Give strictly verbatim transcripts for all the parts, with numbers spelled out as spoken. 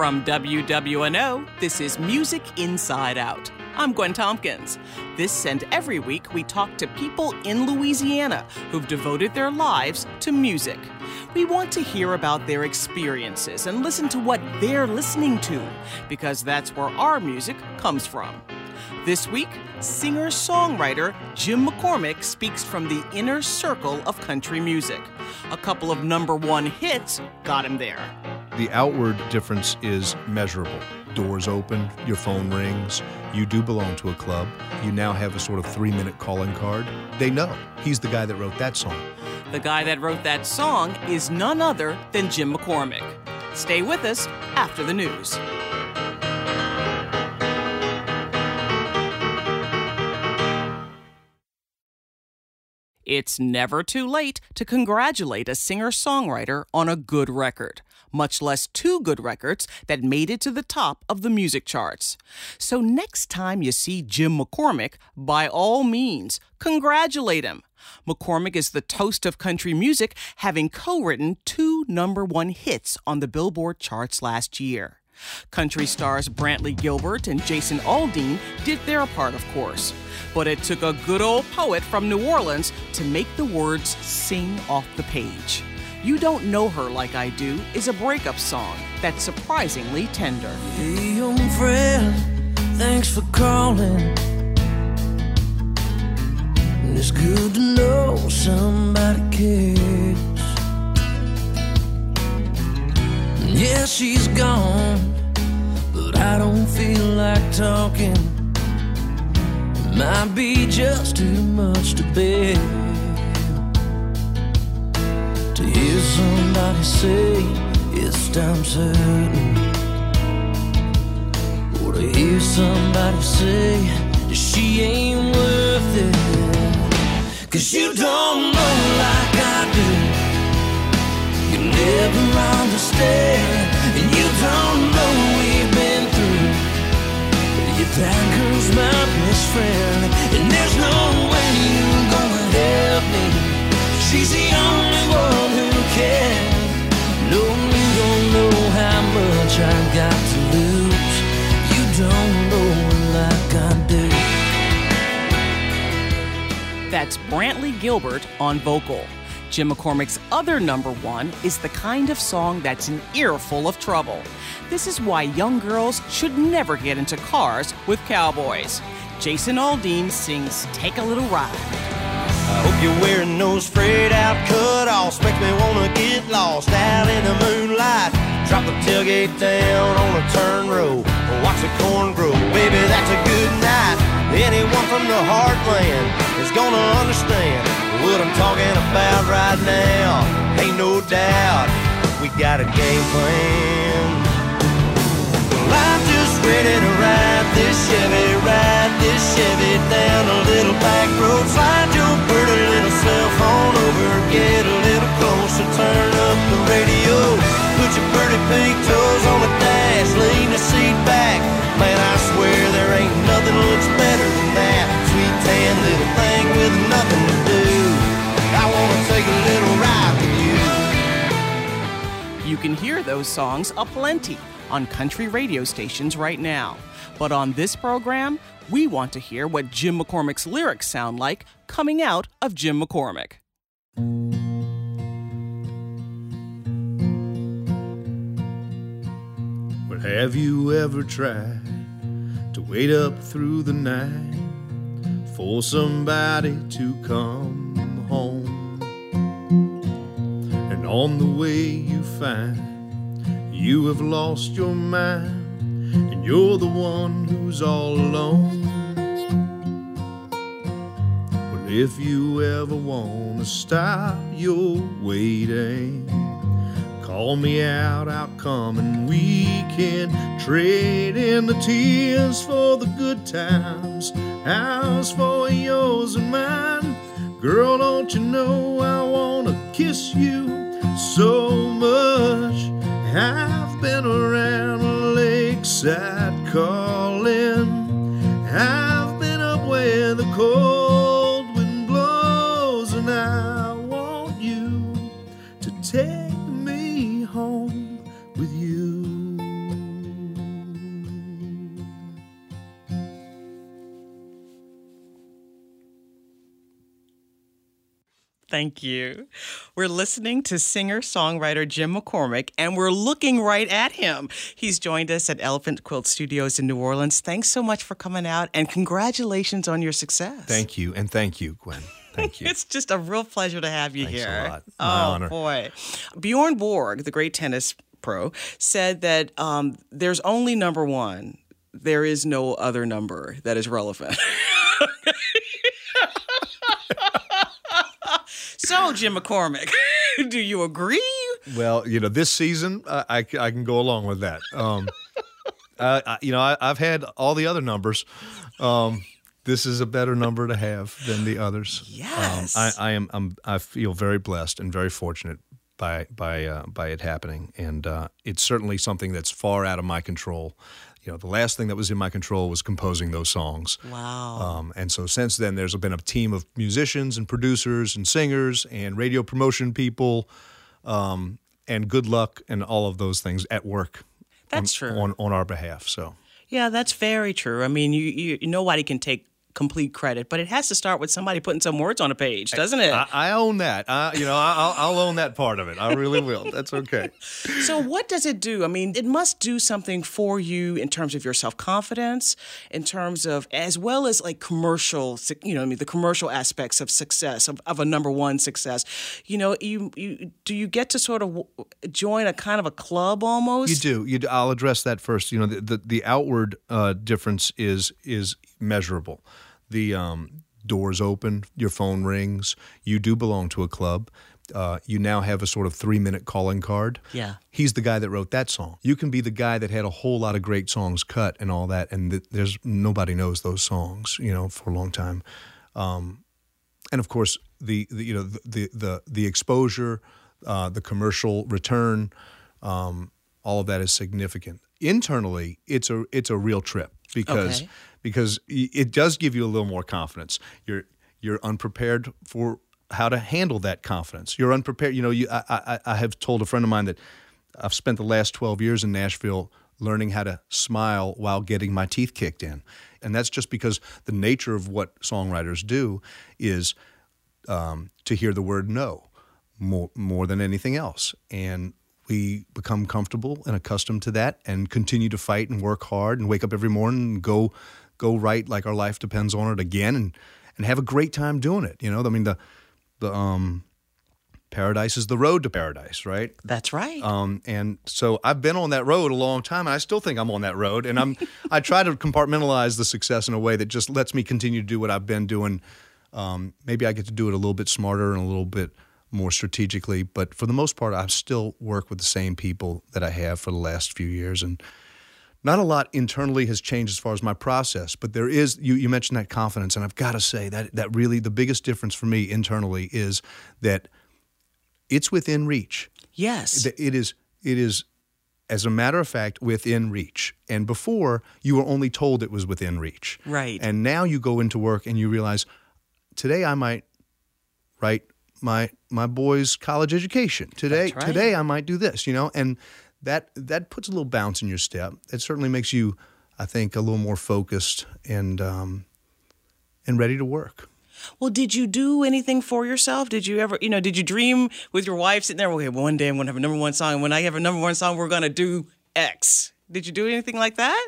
From W W N O, this is Music Inside Out. I'm Gwen Tompkins. This and every week we talk to people in Louisiana who've devoted their lives to music. We want to hear about their experiences and listen to what they're listening to, because that's where our music comes from. This week, singer-songwriter Jim McCormick speaks from the inner circle of country music. A couple of number one hits got him there. The outward difference is measurable. Doors open, your phone rings, you do belong to a club. You now have a sort of three-minute calling card. They know he's the guy that wrote that song. The guy that wrote that song is none other than Jim McCormick. Stay with us after the news. It's never too late to congratulate a singer-songwriter on a good record, much less two good records that made it to the top of the music charts. So next time you see Jim McCormick, by all means, congratulate him. McCormick is the toast of country music, having co-written two number one hits on the Billboard charts last year. Country stars Brantley Gilbert and Jason Aldean did their part, of course. But it took a good old poet from New Orleans to make the words sing off the page. You Don't Know Her Like I Do is a breakup song that's surprisingly tender. Hey, young friend, thanks for calling. It's good to know somebody cares. Yeah, she's gone, but I don't feel like talking. It might be just too much to bear to hear somebody say it's time certain, or to hear somebody say that she ain't worth it. Cause you don't know like I do. You never understand, and you don't know we've been through. Yet that girl's my best friend, and there's no way you're gonna help me. She's the only one who can. No, you don't know how much I got to lose. You don't know like I do. That's Brantley Gilbert on vocal. Jim McCormick's other number one is the kind of song that's an earful of trouble. This is why young girls should never get into cars with cowboys. Jason Aldean sings Take a Little Ride. I hope you're wearing those frayed out cut-offs. Makes me wanna get lost out in the moonlight. Drop the tailgate down on a turn row, or watch the corn grow. Baby, that's a good night. Anyone from the heartland is gonna understand what I'm talking about right now. Ain't no doubt we got a game plan. Well, I'm just ready to ride this Chevy, ride this Chevy down a little back road. Slide your pretty little cell phone over, get a little closer, turn up the radio. Put your pretty pink toes on the dash, lean the seat back. Man, I swear there ain't nothing looks better than that sweet tan little thing with nothing to do. I wanna take a little ride with you. You can hear those songs aplenty on country radio stations right now. But on this program, we want to hear what Jim McCormick's lyrics sound like coming out of Jim McCormick. But have you ever tried to wait up through the night for somebody to come home? And on the way you find you have lost your mind, and you're the one who's all alone. Well, if you ever want to stop your waiting, call me out, I'll come, and we can trade in the tears for the good times, ours for yours and mine. Girl, don't you know I want to kiss you so much? I've been around lakeside calling, I've been up where the cold wind blows, and I want you to take me home with you. Thank you. We're listening to singer-songwriter Jim McCormick, and we're looking right at him. He's joined us at Elephant Quilt Studios in New Orleans. Thanks so much for coming out, and congratulations on your success. Thank you, and thank you, Gwen. Thank you. It's just a real pleasure to have you Thanks here. a lot. My oh, honor. boy. Bjorn Borg, the great tennis pro, said that um, there's only number one. There is no other number that is relevant. So, Jim McCormick, do you agree? Well, you know, this season, I, I, I can go along with that. Um, I, I, you know, I, I've had all the other numbers. Um, this is a better number to have than the others. Yes. Um, I, I am. I'm, I feel very blessed and very fortunate by by uh, by it happening, and uh, it's certainly something that's far out of my control. You know, the last thing that was in my control was composing those songs. Wow. Um, and so since then, there's been a team of musicians and producers and singers and radio promotion people, um, and good luck and all of those things at work. That's on, true. on on our behalf. So Yeah, that's very true. I mean, you, you nobody can take complete credit, but it has to start with somebody putting some words on a page, doesn't it? I, I own that. I, you know, I'll, I'll own that part of it. I really will. That's okay. So what does it do? I mean, it must do something for you in terms of your self-confidence, in terms of, as well as like commercial, you know, I mean, the commercial aspects of success, of, of a number one success. You know, you, you do you get to sort of join a kind of a club almost? You do. You do. I'll address that first. You know, the the, the outward uh, difference is is measurable. The um, doors open, your phone rings, you do belong to a club. Uh, you now have a sort of three-minute calling card. Yeah. He's the guy that wrote that song. You can be the guy that had a whole lot of great songs cut and all that, and th- there's nobody knows those songs, you know, for a long time. Um, and of course, the, the you know the the the, the exposure, uh, the commercial return, um, all of that is significant. Internally, it's a it's a real trip because. Okay. Because it does give you a little more confidence. You're you're unprepared for how to handle that confidence. You're unprepared. You know, you, I, I, I have told a friend of mine that I've spent the last twelve years in Nashville learning how to smile while getting my teeth kicked in. And that's just because the nature of what songwriters do is um, to hear the word no more, more than anything else. And we become comfortable and accustomed to that and continue to fight and work hard and wake up every morning and go go right like our life depends on it again and, and have a great time doing it. You know, I mean, the the um, paradise is the road to paradise, right? That's right. Um, and so I've been on that road a long time, and I still think I'm on that road. And I'm I try to compartmentalize the success in a way that just lets me continue to do what I've been doing. Um, maybe I get to do it a little bit smarter and a little bit more strategically, but for the most part, I still work with the same people that I have for the last few years, and not a lot internally has changed as far as my process, but there is, you, you mentioned that confidence, and I've got to say that that really, the biggest difference for me internally is that it's within reach. Yes. It is, it is, as a matter of fact, within reach. And before, you were only told it was within reach. Right. And now you go into work and you realize, today I might write my my boy's college education. Today, That's right. today I might do this, you know, and that that puts a little bounce in your step. It certainly makes you, I think, a little more focused and um, and ready to work. Well, did you do anything for yourself? Did you ever, you know, did you dream with your wife sitting there, okay, one day I'm going to have a number one song, and when I have a number one song, we're going to do X. Did you do anything like that?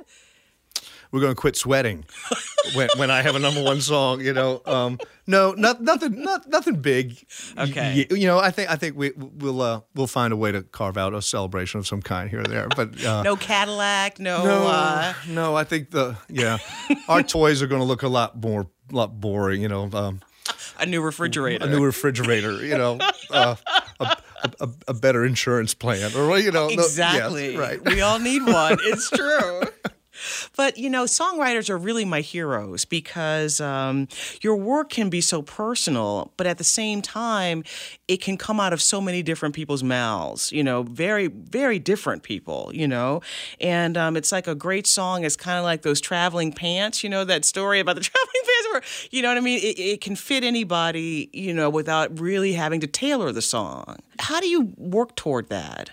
We're going to quit sweating when when I have a number one song, you know. Um, no, not, nothing, not, nothing big. Okay. You, you know, I think I think we we'll uh, we'll find a way to carve out a celebration of some kind here or there. But uh, No Cadillac, no. no, uh, no. I think the yeah, our toys are going to look a lot more, lot boring. You know, um, a new refrigerator. a new refrigerator. You know, uh, a, a, a better insurance plan, or you know, no- Exactly. yes, right. We all need one. It's true. But, you know, songwriters are really my heroes because um, your work can be so personal, but at the same time, it can come out of so many different people's mouths, you know, very, very different people, you know. And um, it's like a great song is kind of like those traveling pants, you know, that story about the traveling pants where, you know what I mean? It, it can fit anybody, you know, without really having to tailor the song. How do you work toward that?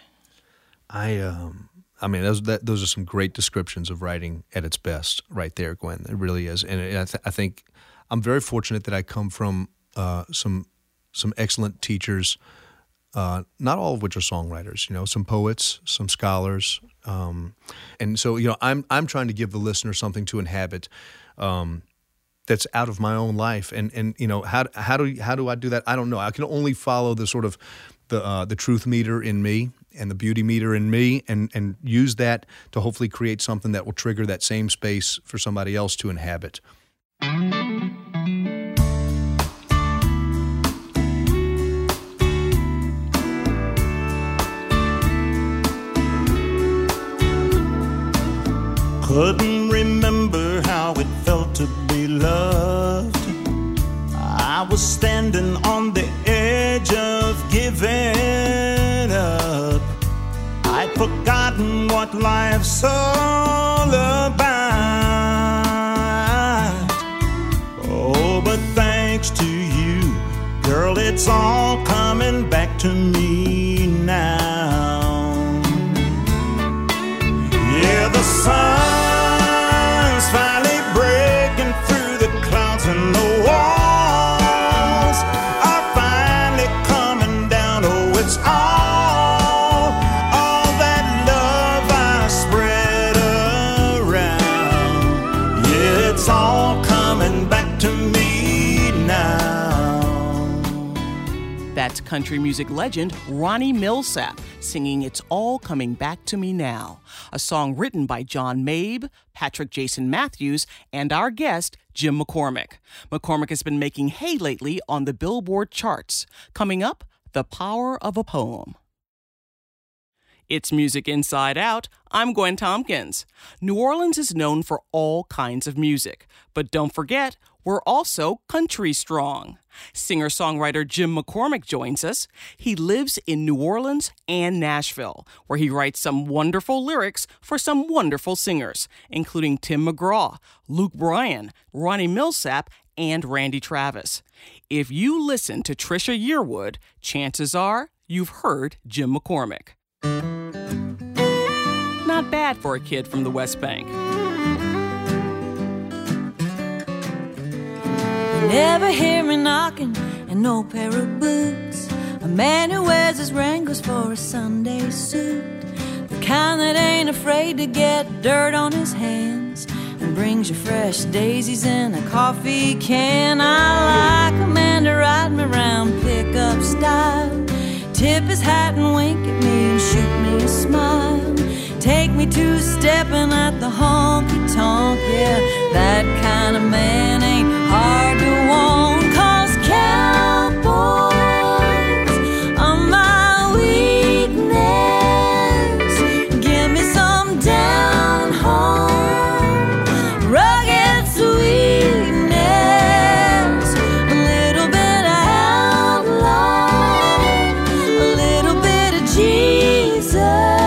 I um. I mean, those that, those are some great descriptions of writing at its best, right there, Gwen. It really is, and I, th- I think I'm very fortunate that I come from uh, some some excellent teachers, uh, not all of which are songwriters. You know, some poets, some scholars, um, and so you know, I'm I'm trying to give the listener something to inhabit. Um, that's out of my own life, and and you know, how how do how do I do that? I don't know. I can only follow the sort of the uh, the truth meter in me and the beauty meter in me, and and use that to hopefully create something that will trigger that same space for somebody else to inhabit. Couldn't remember how it felt to be loved. I was standing on the edge of giving up. I'd forgotten what life's all about. Oh, but thanks to you, girl, it's all coming back to me now. Yeah, the sun's finally breaking through the clouds, and the walls are finally coming down. Oh, it's all, all that love I spread around. Yeah, it's all coming back to me now. That's country music legend Ronnie Milsap singing It's All Coming Back to Me Now, a song written by John Mabe, Patrick Jason Matthews, and our guest, Jim McCormick. McCormick has been making hay lately on the Billboard charts. Coming up, The Power of a Poem. It's Music Inside Out. I'm Gwen Tompkins. New Orleans is known for all kinds of music, but don't forget, we're also country strong. Singer-songwriter Jim McCormick joins us. He lives in New Orleans and Nashville, where he writes some wonderful lyrics for some wonderful singers, including Tim McGraw, Luke Bryan, Ronnie Milsap, and Randy Travis. If you listen to Trisha Yearwood, chances are you've heard Jim McCormick. Not bad for a kid from the West Bank. Never hear me knocking and no pair of boots. A man who wears his Wranglers for a Sunday suit. The kind that ain't afraid to get dirt on his hands and brings you fresh daisies in a coffee can. I like a man to ride me around pickup style. Tip his hat and wink at me and shoot me a smile. Take me two-stepping at the honky-tonk. Yeah, that kind of man ain't hard to want. 'Cause cowboys are my weakness. Give me some down home, rugged sweetness. A little bit of outlaw, a little bit of Jesus.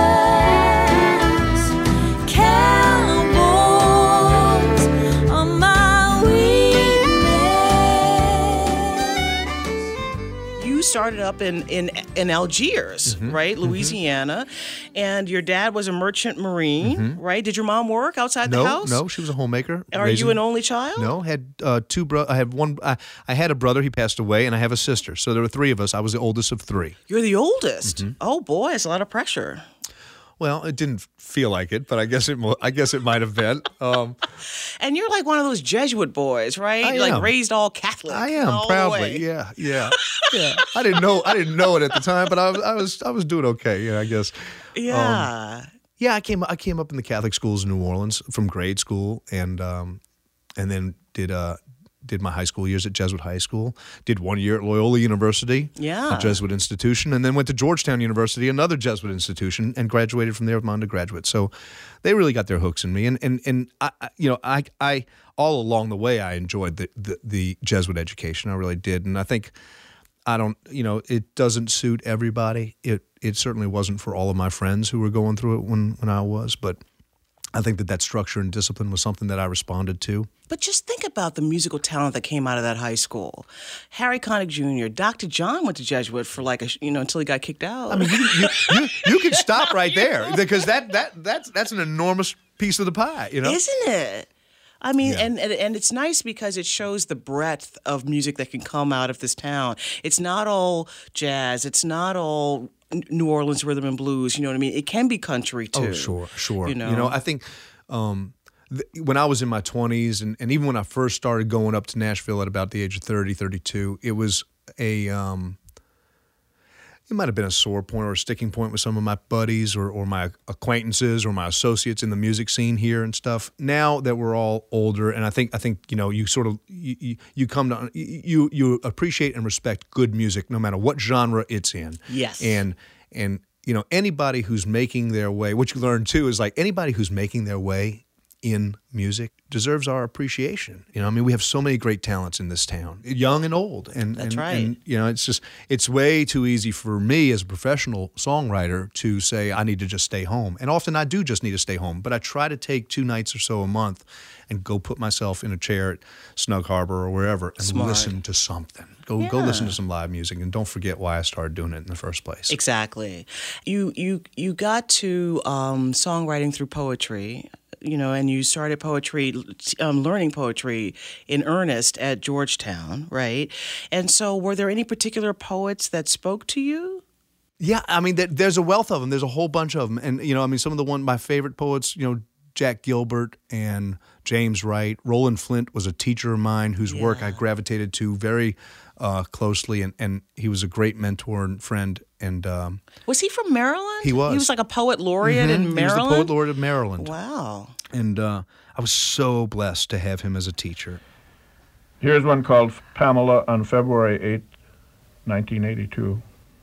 Started up in, in, in Algiers, mm-hmm, right? Mm-hmm. Louisiana. And your dad was a merchant marine, mm-hmm. right? Did your mom work outside no, the house? No, she was a homemaker. Are raising, you an only child? No, had uh, two bro- I had one. I, I had a brother. He passed away, and I have a sister. So there were three of us. I was the oldest of three. You're the oldest. Mm-hmm. Oh boy, it's a lot of pressure. Well, it didn't feel like it, but I guess it. I guess it might have been. Um, and you're like one of those Jesuit boys, right? I like am. Raised all Catholic. I am all proudly. Yeah, yeah, yeah. I didn't know. I didn't know it at the time, but I was. I was. I was doing okay. Yeah, I guess. Yeah. Um, yeah, I came. I came up in the Catholic schools in New Orleans from grade school, and um, and then did uh did my high school years at Jesuit High School. Did one year at Loyola University, yeah, a Jesuit institution, and then went to Georgetown University, another Jesuit institution, and graduated from there with my undergraduate. So they really got their hooks in me, and and and I, you know, I I all along the way I enjoyed the, the the Jesuit education. I really did, and I think I don't, you know, it doesn't suit everybody. It it certainly wasn't for all of my friends who were going through it when when I was, but I think that that structure and discipline was something that I responded to. But just think about the musical talent that came out of that high school. Harry Connick Junior, Doctor John went to Jesuit for like a, you know, until he got kicked out. I mean, you you, you, you can stop right there because that that that's that's an enormous piece of the pie, you know? Isn't it? I mean, Yeah. and, and and it's nice because it shows the breadth of music that can come out of this town. It's not all jazz. It's not all New Orleans rhythm and blues. You know what I mean? It can be country too. Oh, sure, sure. You know, you know I think um, th- when I was in my twenties, and, and even when I first started going up to Nashville at about the age of thirty, thirty-two, it was a um, it might have been a sore point or a sticking point with some of my buddies or, or my acquaintances or my associates in the music scene here and stuff. Now that we're all older, and I think I think you know you sort of you, you come to you you appreciate and respect good music no matter what genre it's in. Yes. And and you know anybody who's making their way, what you learn too is like anybody who's making their way in music deserves our appreciation. You know, I mean, we have so many great talents in this town, young and old. And That's and, right. And, you know, it's just, it's way too easy for me as a professional songwriter to say, I need to just stay home. And often I do just need to stay home, but I try to take two nights or so a month and go put myself in a chair at Snug Harbor or wherever and Smart. listen to something. Go Yeah. go listen to some live music, and don't forget why I started doing it in the first place. Exactly. You you you got to um, songwriting through poetry. You know, and you started poetry, um, learning poetry in earnest at Georgetown, right? And so, were there any particular poets that spoke to you? Yeah, I mean, there, there's a wealth of them. There's a whole bunch of them, and you know, I mean, some of the one my favorite poets, you know, Jack Gilbert and James Wright. Roland Flint was a teacher of mine whose work I gravitated to very uh, closely, and, and he was a great mentor and friend. And um, Was he from Maryland? He was. He was like a poet laureate in he Maryland? was the poet laureate of Maryland. Wow. And uh, I was so blessed to have him as a teacher. Here's one called Pamela on February eighth, nineteen eighty-two.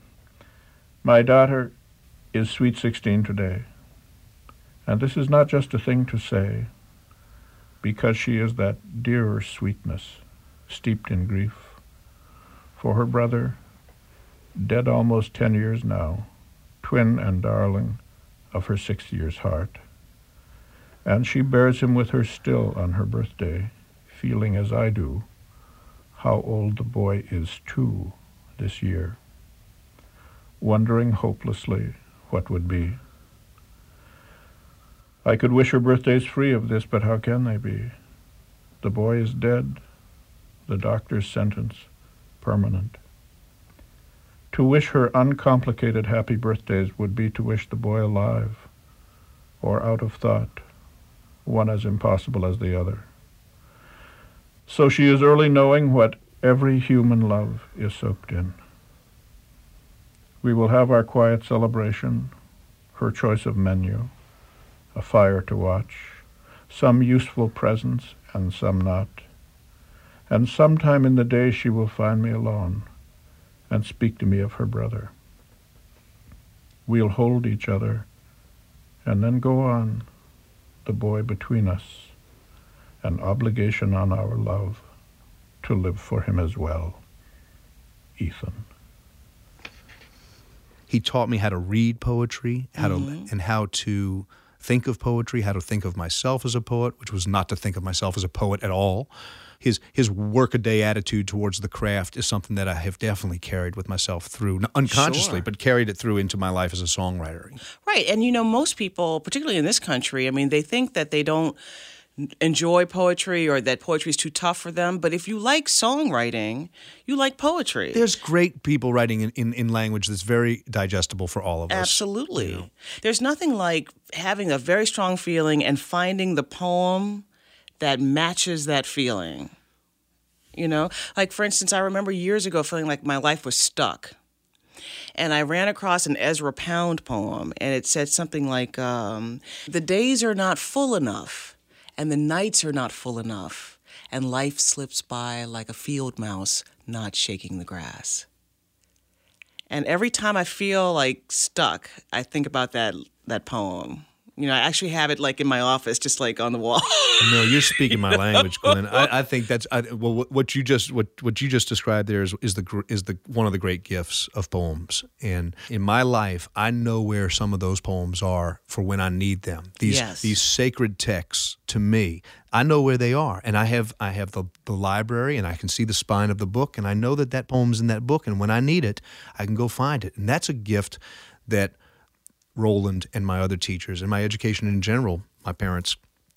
My daughter is sweet sixteen today, and this is not just a thing to say, because she is that dearer sweetness, steeped in grief, for her brother, dead almost ten years now, twin and darling of her six years' heart, and she bears him with her still on her birthday, feeling as I do, how old the boy is too this year, wondering hopelessly what would be. I could wish her birthdays free of this, but how can they be? The boy is dead, the doctor's sentence permanent. To wish her uncomplicated happy birthdays would be to wish the boy alive, or out of thought, one as impossible as the other. So she is early knowing what every human love is soaked in. We will have our quiet celebration, her choice of menu, a fire to watch, some useful presents and some not. And sometime in the day she will find me alone and speak to me of her brother. We'll hold each other and then go on, the boy between us, an obligation on our love to live for him as well. Ethan. He taught me how to read poetry, how Mm-hmm. to and how to think of poetry, how to think of myself as a poet, which was not to think of myself as a poet at all. His his workaday attitude towards the craft is something that I have definitely carried with myself through, not unconsciously, Sure. but carried it through into my life as a songwriter. Right. And, you know, most people, particularly in this country, I mean, they think that they don't enjoy poetry or that poetry is too tough for them. But if you like songwriting, you like poetry. There's great people writing in, in, in language that's very digestible for all of us. Absolutely. you know. There's nothing like having a very strong feeling and finding the poem that matches that feeling. You know, like for instance, I remember years ago feeling like my life was stuck. And I ran across an Ezra Pound poem, and it said something like, um, the days are not full enough, and the nights are not full enough, and life slips by like a field mouse not shaking the grass. And every time I feel like stuck, I think about that that poem. You know, I actually have it like in my office, just like on the wall. No, you're speaking my language, Glenn. I, I think that's I, well. What, what you just what, what you just described there is, is the gr- is the one of the great gifts of poems. And in my life, I know where some of those poems are for when I need them. These Yes. these sacred texts to me, I know where they are, and I have I have the the library, and I can see the spine of the book, and I know that that poem's in that book, and when I need it, I can go find it, and that's a gift that Roland and my other teachers and my education in general, my parents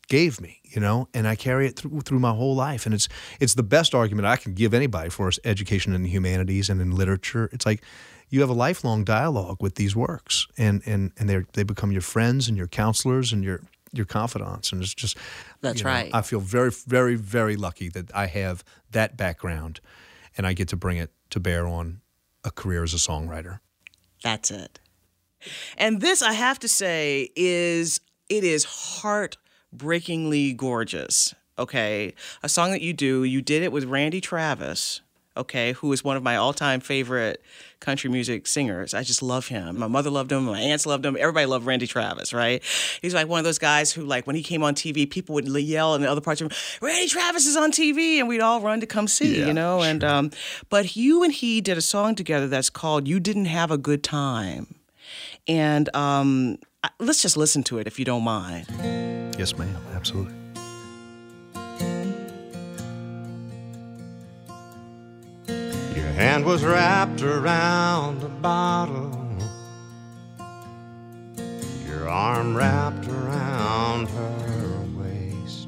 gave me, you know, and I carry it through through my whole life. And it's it's the best argument I can give anybody for education in the humanities and in literature. It's like you have a lifelong dialogue with these works, and and and they they become your friends and your counselors and your your confidants. And it's just that's you know, right. I feel very very very lucky that I have that background, and I get to bring it to bear on a career as a songwriter. That's it. And this, I have to say, is it is heartbreakingly gorgeous, okay? A song that you do, you did it with Randy Travis, okay, who is one of my all-time favorite country music singers. I just love him. My mother loved him. My aunts loved him. Everybody loved Randy Travis, right? He's like one of those guys who, like, when he came on T V, people would yell in the other parts of the room, Randy Travis is on T V, and we'd all run to come see, yeah, you know? Sure. And um, but you and he did a song together that's called You Didn't Have a Good Time. And um, let's just listen to it, if you don't mind. Yes, ma'am. Absolutely. Your hand was wrapped around the bottle, your arm wrapped around her waist.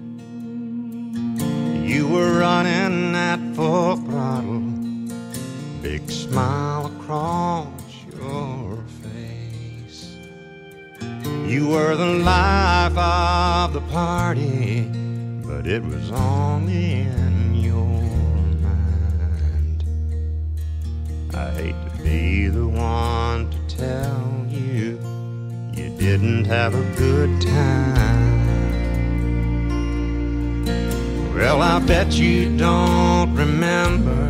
You were running at full throttle, big smile across your face. You were the life of the party, but it was only in your mind. I hate to be the one to tell you you didn't have a good time. Well, I bet you don't remember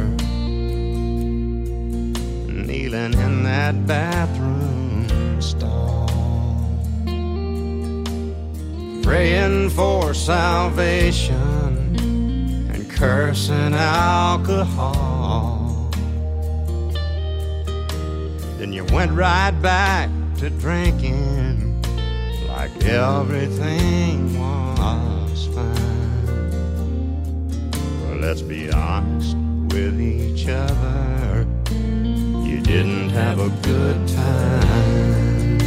kneeling in that bathroom stall, praying for salvation and cursing alcohol. Then you went right back to drinking like everything was fine. Well, let's be honest with each other, you didn't have a good time.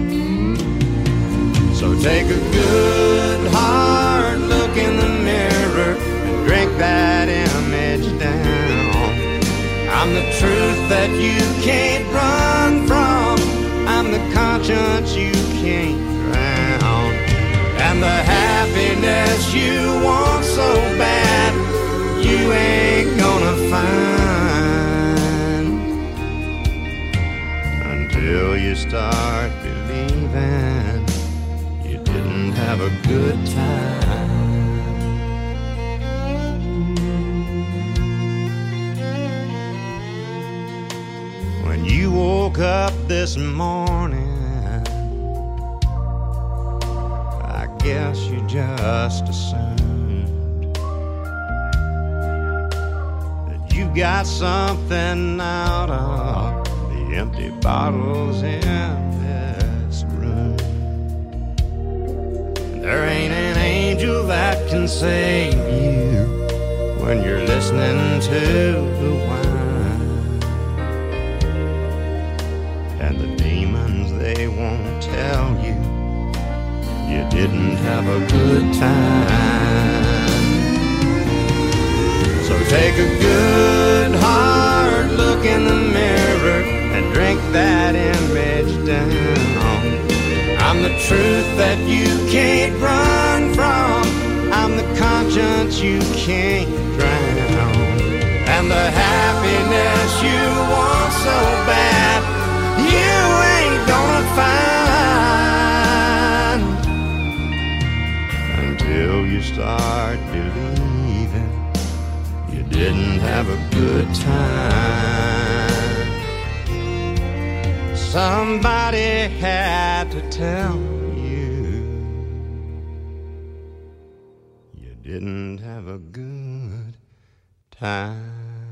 So take a good hard look in the mirror and drink that image down. I'm the truth that you can't run from, I'm the conscience you can't drown, and the happiness you want so bad you ain't gonna find until you start believing you didn't have a good time. When you woke up this morning, I guess you just assumed that you got something out of the empty bottles in this room. There ain't an angel that can save you when you're listening to the wine, and the demons, they won't tell you you didn't have a good time. So take a good hard look in the mirror and drink that image down. I'm the truth that you can't run from, I'm the conscience you can't drown, and the happiness you want so bad you ain't gonna find until you start believing you didn't have a good time. Somebody had to tell you you didn't have a good time.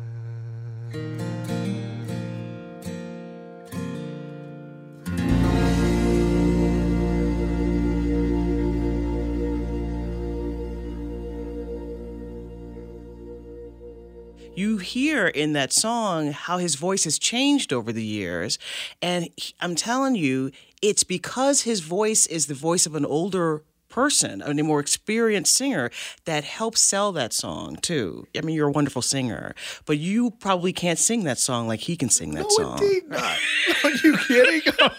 You hear in that song how his voice has changed over the years. And he, I'm telling you, it's because his voice is the voice of an older person, a more experienced singer that helps sell that song too. I mean, you're a wonderful singer, but you probably can't sing that song like he can sing that no, song. No, indeed not. Are you kidding?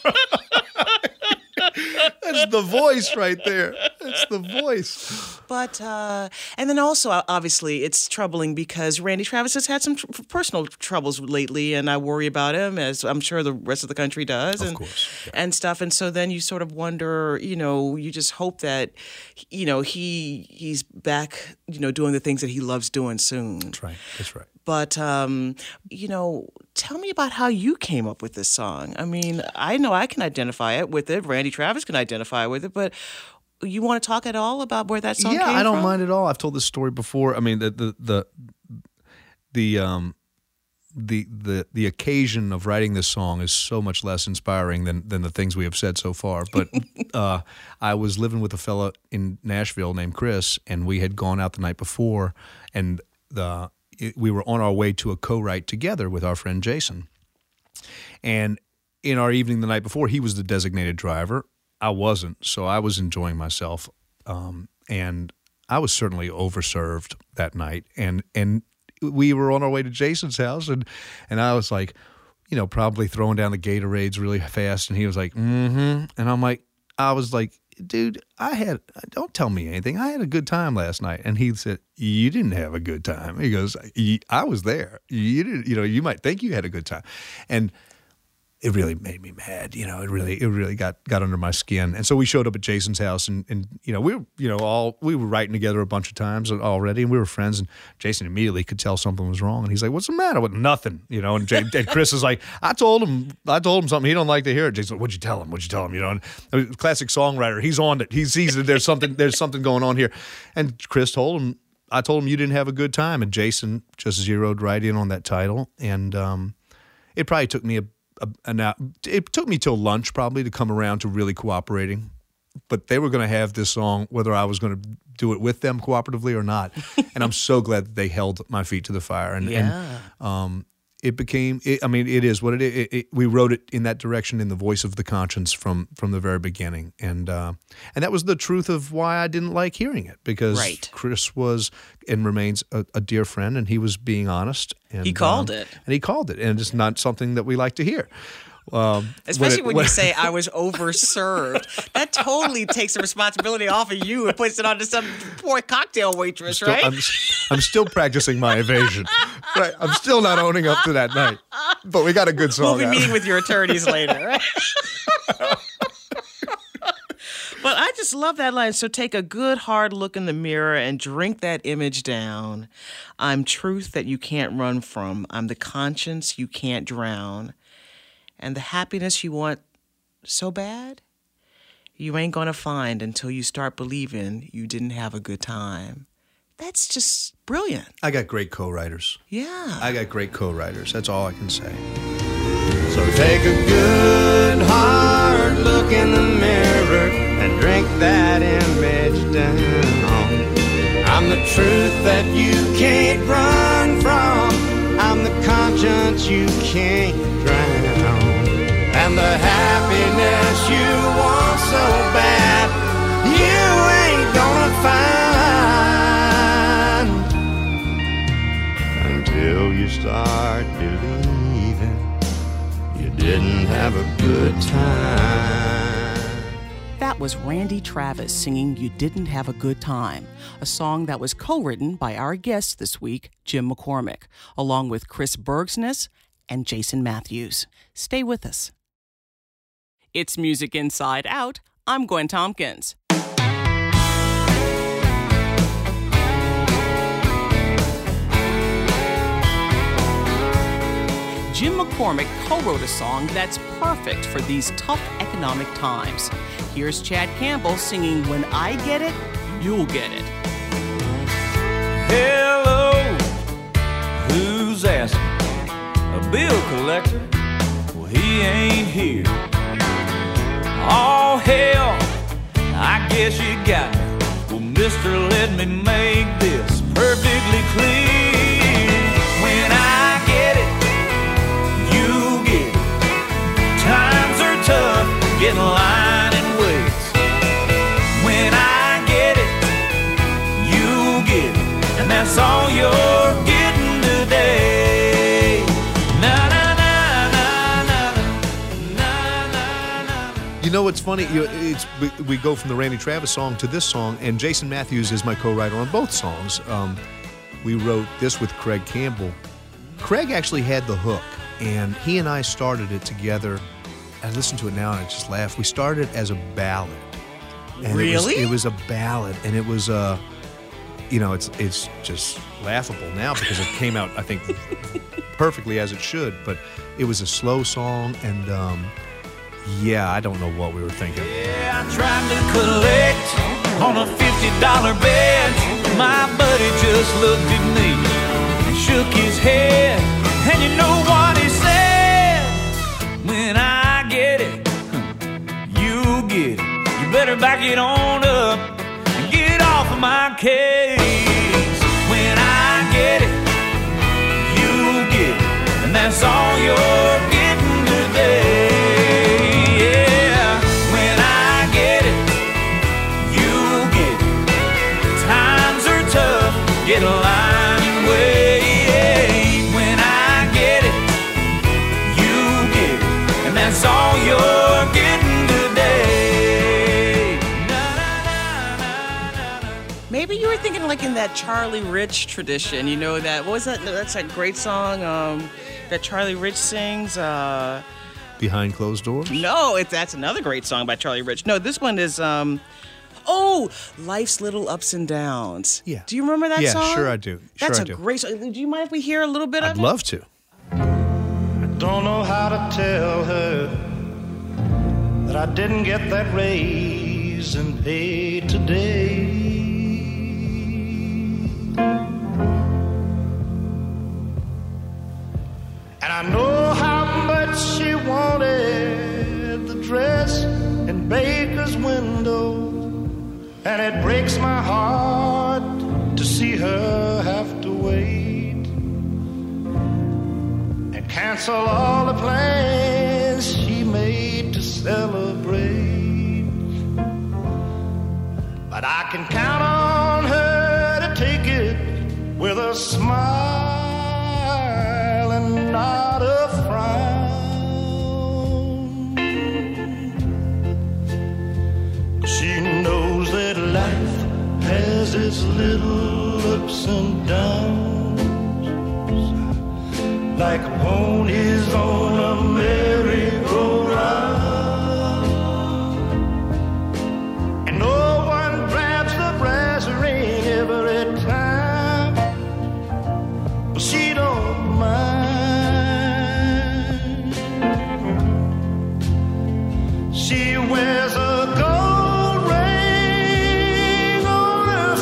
That's the voice right there. That's the voice. But, uh, and then also, obviously, it's troubling because Randy Travis has had some tr- personal troubles lately, and I worry about him, as I'm sure the rest of the country does. Of and, course. Yeah. And stuff. And so then you sort of wonder, you know, you just hope that, you know, he he's back, you know, doing the things that he loves doing soon. That's right. That's right. But, um, you know, tell me about how you came up with this song. I mean, I know I can identify it with it. Randy Travis can identify with it, but you want to talk at all about where that song yeah, came from? I don't mind at all. I've told this story before. I mean, the the the the um the the the occasion of writing this song is so much less inspiring than than the things we have said so far. But uh, I was living with a fella in Nashville named Chris, and we had gone out the night before, and the it, we were on our way to a co-write together with our friend Jason. And in our evening the night before, he was the designated driver. I wasn't, so I was enjoying myself, um, and I was certainly overserved that night. And and we were on our way to Jason's house, and and I was like, you know, probably throwing down the Gatorades really fast, and he was like, mm-hmm, and I'm like, I was like, dude, I had, don't tell me anything. I had a good time last night. And he said, you didn't have a good time. He goes, I was there. You didn't, you know, you might think you had a good time. And it really made me mad. You know, it really, it really got, got under my skin. And so we showed up at Jason's house, and, and, you know, we were, you know, all, we were writing together a bunch of times already, and we were friends, and Jason immediately could tell something was wrong. And he's like, what's the matter with nothing? You know, and, Jay, and Chris is like, I told him, I told him something. He don't like to hear it. Jason, what'd you tell him? What'd you tell him? You know, and classic songwriter. He's on it. He sees that there's something, there's something going on here. And Chris told him, I told him you didn't have a good time. And Jason just zeroed right in on that title. And um, it probably took me a, a, an hour. It took me till lunch probably to come around to really cooperating. But they were going to have this song, whether I was going to do it with them cooperatively or not. And I'm so glad that they held my feet to the fire. And, Yeah. and um, it became, it, I mean, it is what it is. It, it, we wrote it in that direction, in the voice of the conscience from from the very beginning. And uh, and that was the truth of why I didn't like hearing it, because Right. Chris was and remains a, a dear friend, and he was being honest. And, He called um, it. And he called it. And it's not something that we like to hear. Um, Especially it- when, you say I was overserved. That totally takes the responsibility off of you and puts it onto some poor cocktail waitress, Still, right? I'm, I'm still practicing my evasion. Right, I'm still not owning up to that night. But we got a good song. We'll be out. meeting with your attorneys later, right? But I just love that line. So take a good hard look in the mirror and drink that image down. I'm truth that you can't run from. I'm the conscience you can't drown. And the happiness you want so bad, you ain't gonna find until you start believing you didn't have a good time. That's just brilliant. I got great co-writers. Yeah. I got great co-writers. That's all I can say. So take a good hard look in the mirror and drink that image down. I'm the truth that you can't run from. I'm the conscience you can't drown. And the happiness you want so bad, you ain't gonna find until you start believing you didn't have a good time. That was Randy Travis singing You Didn't Have a Good Time, a song that was co-written by our guest this week, Jim McCormick, along with Chris Bergsness and Jason Matthews. Stay with us. It's Music Inside Out. I'm Gwen Tompkins. Jim McCormick co-wrote a song that's perfect for these tough economic times. Here's Chad Campbell singing When I Get It, You'll Get It. Hello, who's asking? A bill collector? Well, he ain't here. Oh, hell, I guess you got me. Well, mister, let me make this perfectly clear. When I get it, you get it. Times are tough, get in line and wait. When I that's all you're getting today. Na na na na na na na na. You know what's funny? You, it's we, we go from the Randy Travis song to this song, and Jason Matthews is my co-writer on both songs. Um, we wrote this with Craig Campbell. Craig actually had the hook, and he and I started it together. I listen to it now and I just laugh. We started it as a ballad. And Really? It was, it was a ballad, and it was, uh, you know, it's it's just laughable now because it came out, I think, perfectly as it should. But it was a slow song, and um, yeah, I don't know what we were thinking. Yeah, I tried to collect on a fifty dollar bet. My buddy just looked at me and shook his head. And you know what he said? When I get it, you get it. You better back it on up and get off of my case. When I get it, you get it. And that's all you're getting today. Yeah, when I get it, you get it. Times are tough, get a line way. When I get it, you get it. And that's all you're getting today. Na, na, na, na, na. Maybe you were thinking like in that Charlie Rich tradition, you know, that, what was that, that's that great song um, that Charlie Rich sings, uh, Behind Closed Doors? no, it, that's another great song by Charlie Rich. No, this one is, um, oh, Life's Little Ups and Downs. Yeah. Do you remember that Yeah, song? sure I do. Sure That's I a do. great song. Do you mind if we hear a little bit I'd of it? love to. Don't know how to tell her that I didn't get that raise and pay today. And I know how much she wanted the dress in Baker's window, and it breaks my heart to see her have to wait and cancel all the plans she made to celebrate. But I can count on her to take it with a smile and not a frown. She knows that life has its little ups and downs, like ponies on a merry-go-round. And no one grabs the brass ring every time, but she don't mind. She wears a gold ring on her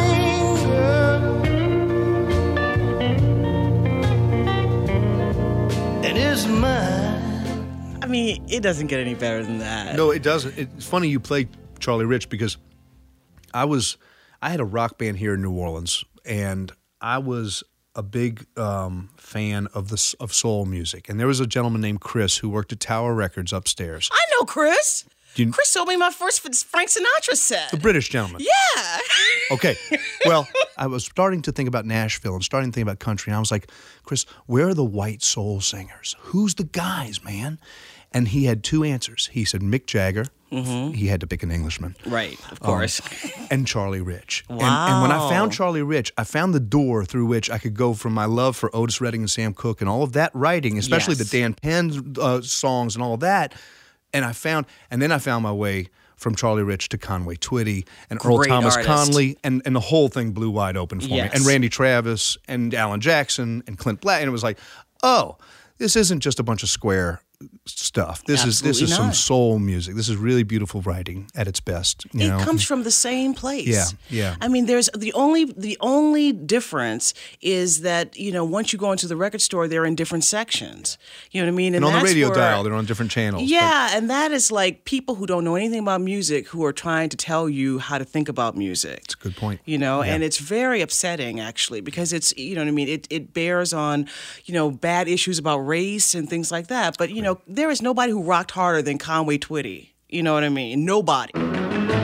finger, and is mine. I mean, it doesn't get any better than that. No, it doesn't. It's funny you play Charlie Rich because I was, I had a rock band here in New Orleans, and I was a big um, fan of the of soul music. And there was a gentleman named Chris who worked at Tower Records upstairs. I know Chris. Do you- Chris sold me my first Frank Sinatra set. A British gentleman. Yeah. Okay. Well, I was starting to think about Nashville and starting to think about country. And I was like, Chris, where are the white soul singers? Who's the guys, man? And he had two answers. He said Mick Jagger. Mm-hmm. He had to pick an Englishman. Right, of course. Um, and Charlie Rich. Wow. And, and when I found Charlie Rich, I found the door through which I could go from my love for Otis Redding and Sam Cooke and all of that writing, especially Yes. the Dan Penn uh, songs and all of that. And I found, and then I found my way from Charlie Rich to Conway Twitty and Earl Great Thomas artist. Conley, and, and the whole thing blew wide open for Yes. me. And Randy Travis and Alan Jackson and Clint Black, and it was like, oh, this isn't just a bunch of square stuff. This is this Absolutely is some not. soul music. This is really beautiful writing at its best. You It know? comes from the same place. Yeah, yeah. I mean, there's the only the only difference is that, you know, once you go into the record store, they're in different sections. You know what I mean? and on the that's radio where- dial, they're on different channels. but- Yeah, and that is like people who don't know anything about music who are trying to tell you how to think about music. It's a good point. You know, Yeah. and it's very upsetting actually because it's, you know what I mean, it it bears on, you know, bad issues about race and things like that. But, you know, there is nobody who rocked harder than Conway Twitty. You know what I mean? Nobody.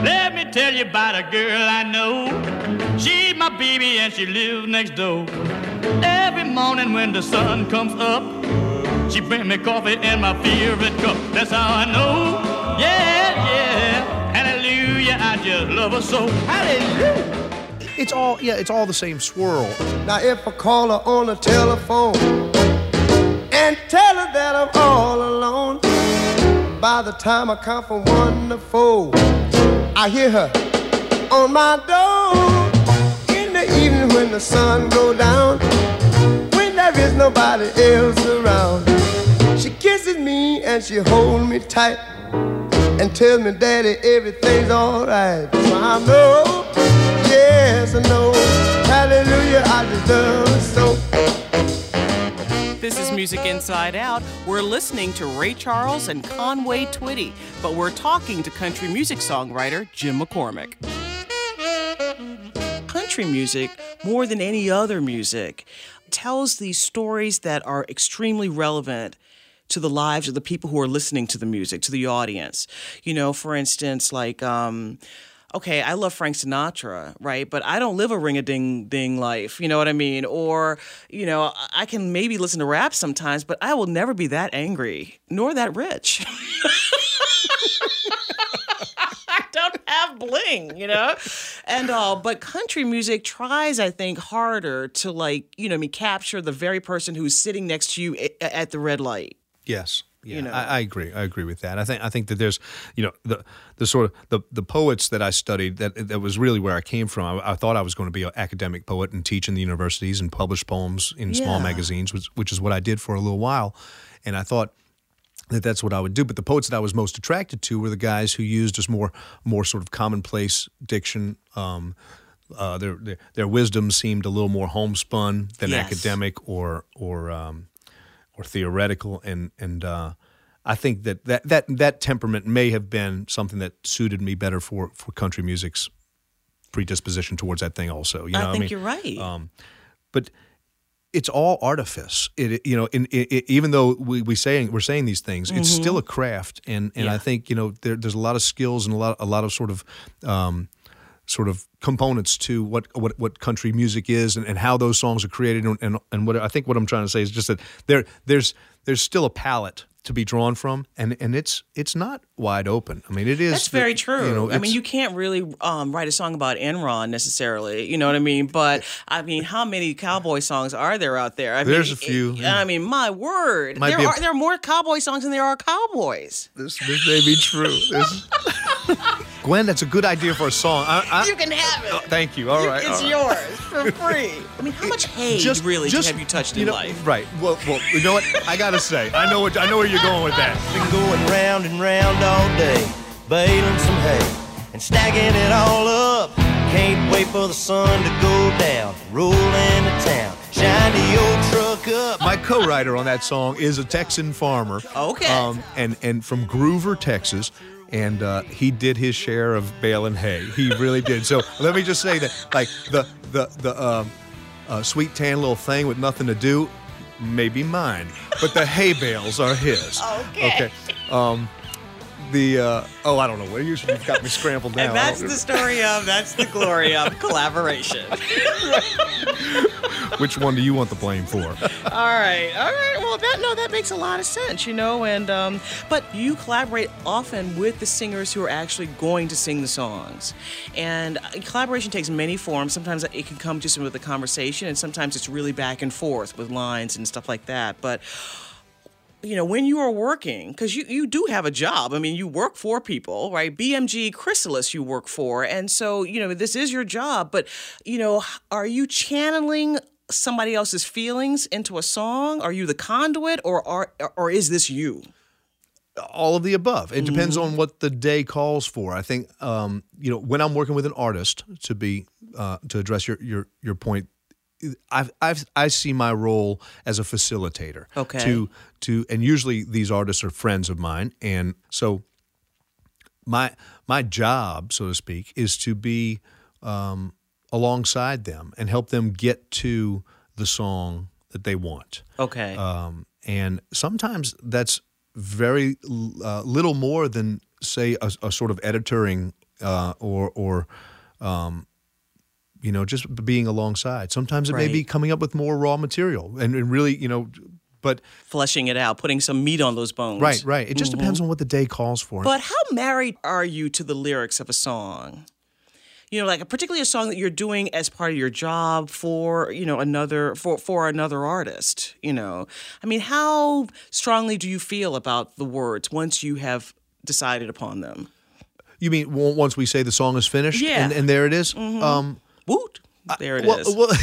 Let me tell you about a girl I know. She's my baby and she lives next door. Every morning when the sun comes up, she brings me coffee in my favorite cup. That's how I know. Yeah, yeah. Hallelujah, I just love her so. Hallelujah. It's all, yeah, it's all the same swirl. Now if I call her on the telephone and tell her that I'm all alone, by the time I count from one to four, I hear her on my door. In the evening when the sun goes down, when there is nobody else around, she kisses me and she holds me tight and tells me, Daddy, everything's alright. So I know, yes I know, hallelujah, I just love her so. This is Music Inside Out. We're listening to Ray Charles and Conway Twitty, but we're talking to country music songwriter Jim McCormick. Country music, more than any other music, tells these stories that are extremely relevant to the lives of the people who are listening to the music, to the audience. You know, for instance, like... Um, okay, I love Frank Sinatra, right? But I don't live a ring-a-ding-ding life, you know what I mean? Or, you know, I can maybe listen to rap sometimes, but I will never be that angry, nor that rich. I don't have bling, you know? And all, but country music tries, I think, harder to, like, you know, I mean, capture the very person who's sitting next to you at the red light. Yes. Yeah, you know. I, I agree. I agree with that. I think I think that there's, you know, the the sort of the, the poets that I studied, that that was really where I came from. I, I thought I was going to be an academic poet and teach in the universities and publish poems in Yeah. small magazines, which, which is what I did for a little while. And I thought that that's what I would do. But the poets that I was most attracted to were the guys who used just more more sort of commonplace diction. Um, uh, their, their their wisdom seemed a little more homespun than Yes. academic or or um, or theoretical, and and uh, I think that, that that that temperament may have been something that suited me better for, for country music's predisposition towards that thing. Also, you know, I what think I mean? you're right. Um, but it's all artifice. It you know, in, it, it, even though we we saying we're saying these things, it's Mhm. still a craft, and and Yeah. I think you know there, there's a lot of skills and a lot a lot of sort of. Um, sort of components to what what, what country music is and, and how those songs are created, and, and and what I think what I'm trying to say is just that there there's there's still a palette to be drawn from, and, and it's it's not wide open. I mean, it is. That's very true. You know, I mean, it's- you can't really um, write a song about Enron necessarily. You know what I mean? But I mean, how many cowboy songs are there out there? I There's mean, a few, it- yeah. I mean, my word, Might there be a- are there are more cowboy songs than there are cowboys. This, this may be true. This, Gwen, that's a good idea for a song. I, I, You can have it. Oh, thank you. All You- right, it's all right. yours for free. I mean, how much hay Just- really just- have you touched in you know, life? Right. Well, well, you know what? I gotta say, I know what I know where you're going with that. Been going round and round all day, baling some hay and stacking it all up. Can't wait for the sun to go down, roll into town, shine the old truck up. My co-writer on that song is a Texan farmer. Okay. Um, and and from Groover, Texas. And uh, he did his share of baling hay. He really did. So let me just say that, like the the the um, uh, sweet tan little thing with nothing to do, may be mine, but the hay bales are his. Okay. Okay. Um, the uh, oh, I don't know. Well, you should have got me scrambled now. And that's the story of, that's the glory of collaboration. Which one do you want the blame for? All right, all right. Well, that no, that makes a lot of sense, you know. And um, but you collaborate often with the singers who are actually going to sing the songs, and uh, collaboration takes many forms. Sometimes it can come just with a conversation, and sometimes it's really back and forth with lines and stuff like that. But you know, when you are working, because you, you do have a job. I mean, you work for people, right? B M G Chrysalis you work for. And so, you know, this is your job. But, you know, are you channeling somebody else's feelings into a song? Are you the conduit, or are, or is this you? All of the above. It depends on what the day calls for. I think, um, you know, when I'm working with an artist, to be uh, to address your your your point, I've, I've, I see my role as a facilitator. Okay. To to and usually these artists are friends of mine, and so my my job, so to speak, is to be um, alongside them and help them get to the song that they want. Okay. Um, and sometimes that's very uh, little more than, say, a, a sort of editoring uh, or or um, you know, just being alongside. Sometimes it Right. may be coming up with more raw material and, and really, you know, but Fleshing it out, putting some meat on those bones. right, right. It just depends on what the day calls for. But how married are you to the lyrics of a song? You know, like particularly a song that you're doing as part of your job for, you know, another for for another artist. You know, I mean, how strongly do you feel about the words once you have decided upon them? You mean w- once we say the song is finished, Yeah. and, and there it is? Um, Woot! There it is. well, well,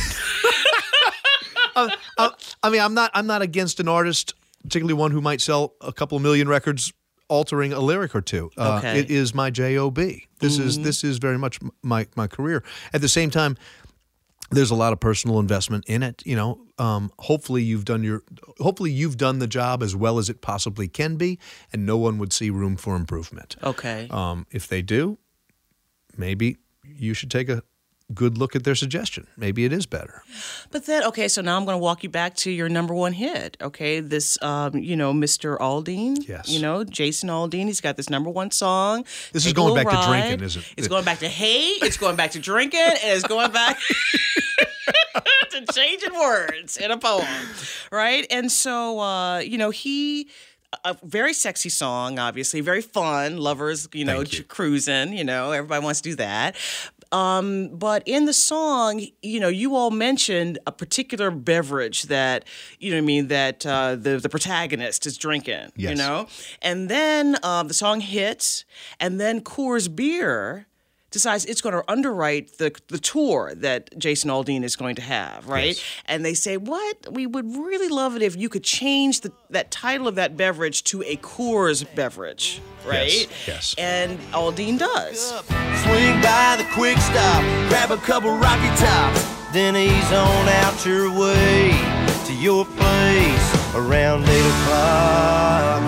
uh, uh, I mean, I'm not. I'm not against an artist, particularly one who might sell a couple million records, altering a lyric or two. Uh, Okay. It is my job. This is this is very much my my career. At the same time, there's a lot of personal investment in it. You know, um, hopefully you've done your hopefully you've done the job as well as it possibly can be, and no one would see room for improvement. Okay. Um, if they do, maybe you should take a good look at their suggestion. Maybe it is better. But then, okay, so now I'm going to walk you back to your number one hit, okay? This, um, you know, Mister Aldean. Yes. You know, Jason Aldean. He's got this number one song. This Take is going a back Little to Ride. drinking, isn't it? It's going back to hate. It's going back to drinking. And it's going back to changing words in a poem, right? And so, uh, you know, he... A very sexy song, obviously, very fun. Lovers, you know, Thank you. cruising, you know, everybody wants to do that. Um, but in the song, you know, you all mentioned a particular beverage that, you know what I mean, that uh, the, the protagonist is drinking, you Yes. know? And then um, the song hits, and then Coors Beer decides it's going to underwrite the the tour that Jason Aldean is going to have, right? Yes. And they say, what? We would really love it if you could change the, that title of that beverage to a Coors beverage, right? Yes, yes. And Aldean does. Swing by the quick stop, grab a couple Rocky Tops, then ease on out your way to your place around eight o'clock.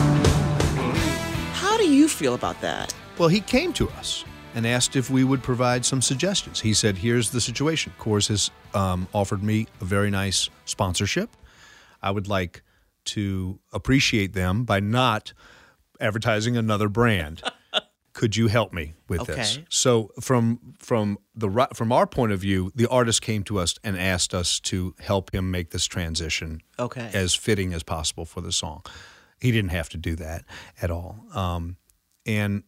How do you feel about that? Well, he came to us and asked if we would provide some suggestions. He said, here's the situation. Coors has um, offered me a very nice sponsorship. I would like to appreciate them by not advertising another brand. Could you help me with this? Okay. So from from the ri- from our point of view, the artist came to us and asked us to help him make this transition Okay. as fitting as possible for the song. He didn't have to do that at all. Um, and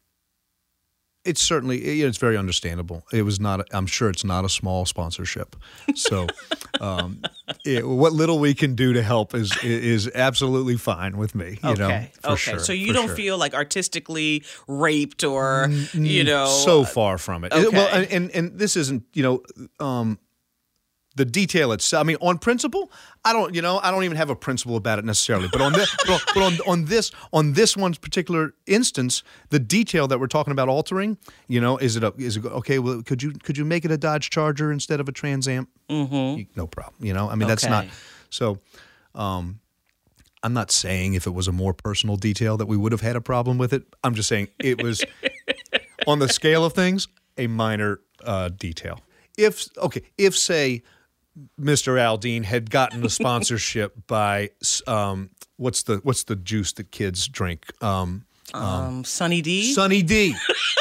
it's certainly, you know, it's very understandable. It was not, a, I'm sure it's not a small sponsorship. So um, it, what little we can do to help is is absolutely fine with me, you Okay. know, for okay. sure. So you for don't sure. feel like artistically raped or, you know. So far from it. okay. Well, and, and, and this isn't, you know, um, the detail itself. I mean, on principle, I don't, you know, I don't even have a principle about it necessarily. But on this, but, but on, on this, on this one particular instance, the detail that we're talking about altering, you know, is it a, is it okay? Well, could you could you make it a Dodge Charger instead of a Trans Am? Mm-hmm. No problem. You know, I mean, that's Okay. not so. Um, I'm not saying if it was a more personal detail that we would have had a problem with it. I'm just saying it was on the scale of things a minor uh, detail. If okay, if say Mister Aldean had gotten a sponsorship by um, what's the what's the juice that kids drink? Um, Um, Sunny D? Sunny D.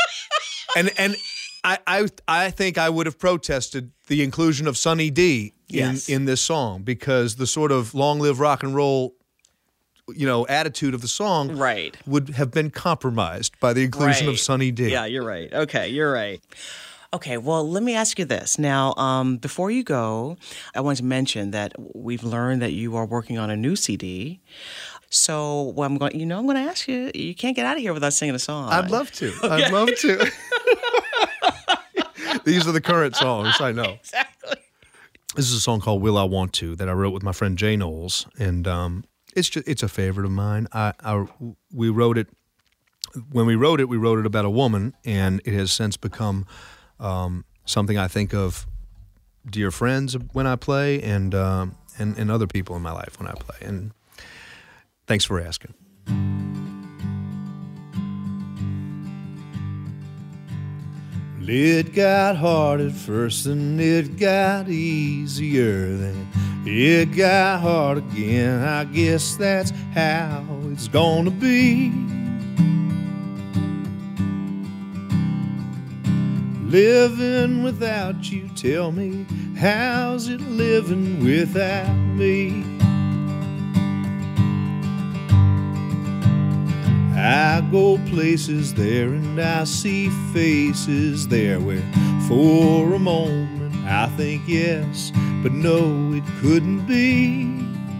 and and I, I I think I would have protested the inclusion of Sunny D in, Yes. in this song because the sort of long live rock and roll, you know, attitude of the song Right. would have been compromised by the inclusion of Right. Sunny D. Yeah, you're right. Okay, you're right. Okay, well, let me ask you this. Now, um, before you go, I want to mention that we've learned that you are working on a new C D. So, well, I'm going. You know, I'm going to ask you. You can't get out of here without singing a song. I'd love to. I'd love to. These are the current songs, I know. Exactly. This is a song called "Will I Want To" that I wrote with my friend Jay Knowles, and um, it's just it's a favorite of mine. I, I we wrote it when we wrote it. We wrote it about a woman, and it has since become um, something I think of dear friends when I play, and um, and and other people in my life when I play. And thanks for asking. It got hard at first, and it got easier, then it got hard again. I guess that's how it's gonna be. living without you. Tell me, how's it living without me? I go places there and I see faces there where for a moment I think yes, but no, it couldn't be.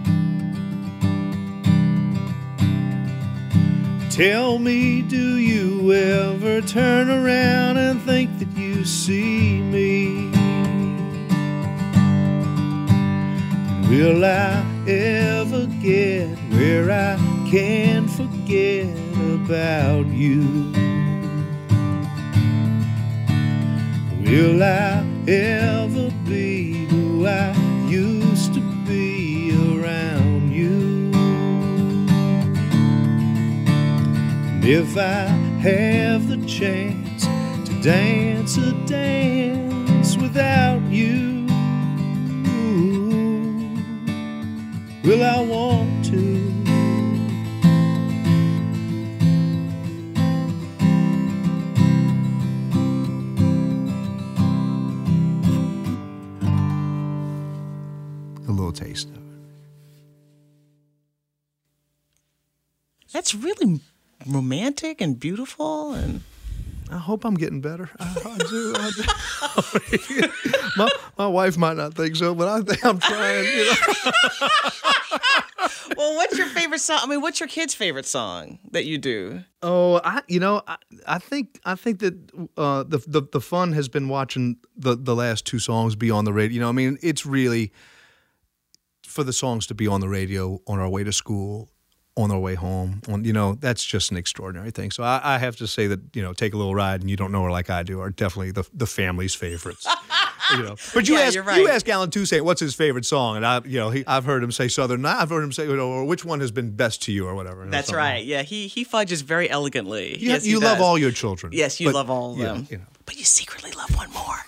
Tell me, do you ever turn around and think that you see me? Will I ever get where I can forget about you? Will I ever be who I used to be around you? And if I have the chance to dance a dance without you, will I want to? A little taste of it. That's really romantic and beautiful, and I hope I'm getting better. I, I do. I do. my, my wife might not think so, but I think I'm trying. You know? Well, what's your favorite song? I mean, what's your kid's favorite song that you do? Oh, I you know I, I think I think that uh, the, the the fun has been watching the the last two songs be on the radio. You know, I mean, it's really for the songs to be on the radio on our way to school, on our way home. On you know, that's just an extraordinary thing. So I, I have to say that you know, Take a Little Ride and You Don't Know Her Like I Do are definitely the the family's favorites. You know, but you Yeah, ask you're right. you ask Alan Toussaint what's his favorite song, and I you know he, I've heard him say Southern. I've heard him say you know, or which one has been best to you or whatever. or That's something. right. Yeah, he he fudges very elegantly. You, yes, he you love does. all your children. Yes, you but, love all of yeah, them. you know. But you secretly love one more.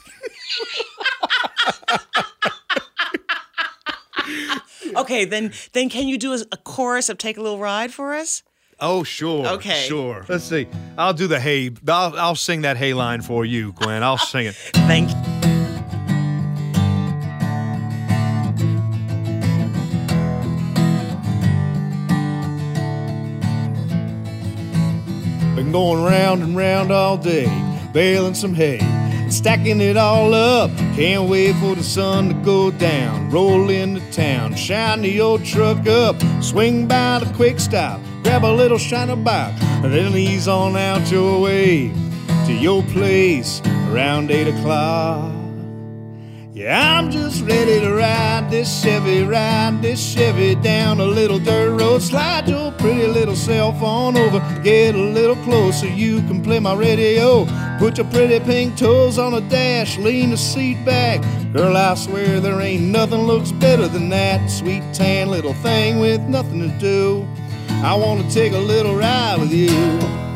Okay, then then can you do a, a chorus of Take a Little Ride for us? Oh, sure. Okay. Sure. Let's see. I'll do the hey. I'll, I'll sing that hey line for you, Gwen. I'll sing it. Thank you. Been going round and round all day, baling some hay, and stacking it all up. Can't wait for the sun to go down. Roll into town, shine the old truck up, swing by the quick stop, grab a little shiner box, and then ease on out your way to your place around eight o'clock. Yeah, I'm just ready to ride this Chevy, ride this Chevy down a little dirt road. Slide your pretty little cell phone over, get a little closer, you can play my radio. Put your pretty pink toes on the dash, lean the seat back. Girl, I swear there ain't nothing looks better than that sweet tan little thing with nothing to do. I want to take a little ride with you.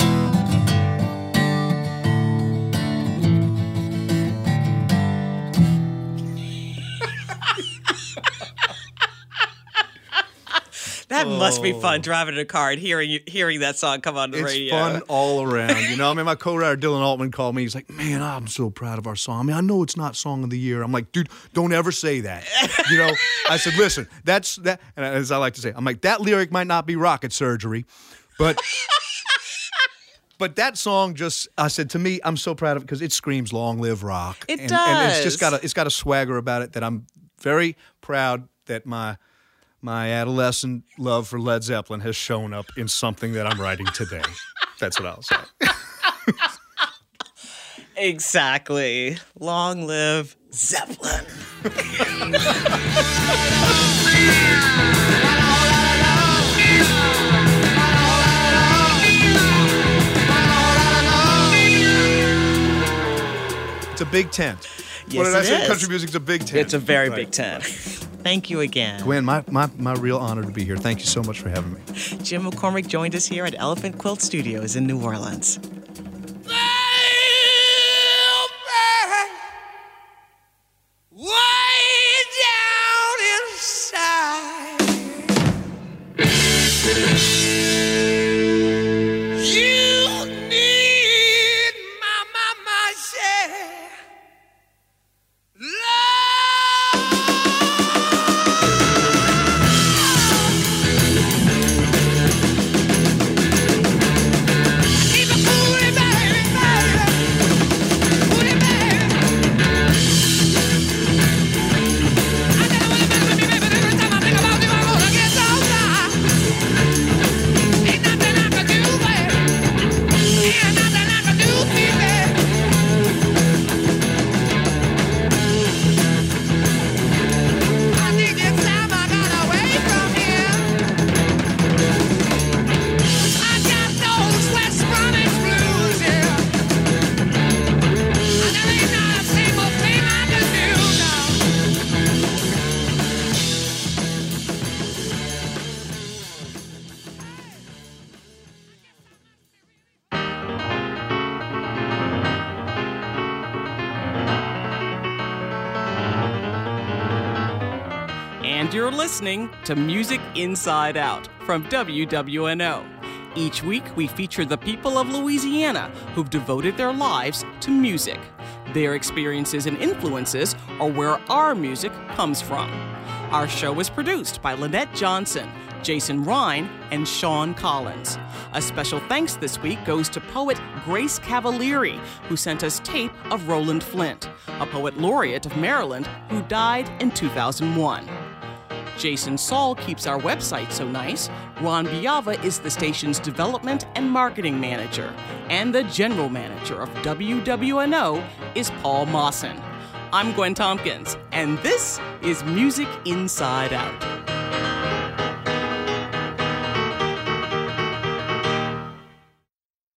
That must be fun driving in a car and hearing you, hearing that song come on the It's radio. fun all around. You know, I mean, my co-writer Dylan Altman called me. He's like, man, I'm so proud of our song. I mean, I know it's not Song of the Year. I'm like, dude, don't ever say that. You know, I said, listen, that's that. And as I like to say, I'm like, that lyric might not be rocket surgery, but but that song just, I said, to me, I'm so proud of it because it screams "Long Live Rock." It and, does. and it's just got a it's got a swagger about it that I'm very proud that my. My adolescent love for Led Zeppelin has shown up in something that I'm writing today. That's what I'll say. Exactly. Long live Zeppelin. It's a big tent. Yes, what did I it say? is. Country music's a big tent. It's a very Right. big tent. Thank you again. Gwen, my, my, my real honor to be here. Thank you so much for having me. Jim McCormick joined us here at Elephant Quilt Studios in New Orleans. Way down inside, you need my, my, my share. you're listening to Music Inside Out from W W N O. Each week, we feature the people of Louisiana who've devoted their lives to music. Their experiences and influences are where our music comes from. Our show is produced by Lynette Johnson, Jason Ryan, and Sean Collins. A special thanks this week goes to poet Grace Cavalieri, who sent us tape of Roland Flint, a poet laureate of Maryland who died in two thousand one. Jason Saul keeps our website so nice. Ron Biava is the station's development and marketing manager. And the general manager of W W N O is Paul Mawson. I'm Gwen Tompkins, and this is Music Inside Out.